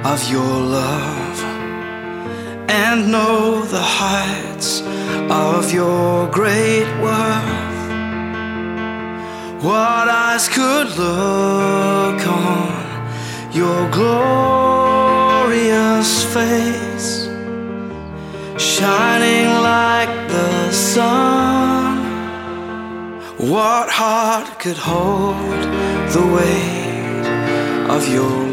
of your love and know the heights of your great worth. What eyes could look on your glorious face, shining like the sun? What heart could hold the weight of your